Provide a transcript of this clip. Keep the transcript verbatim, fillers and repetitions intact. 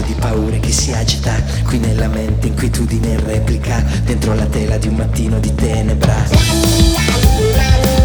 di paure che si agita qui nella mente, inquietudine in replica dentro la tela di un mattino di tenebra.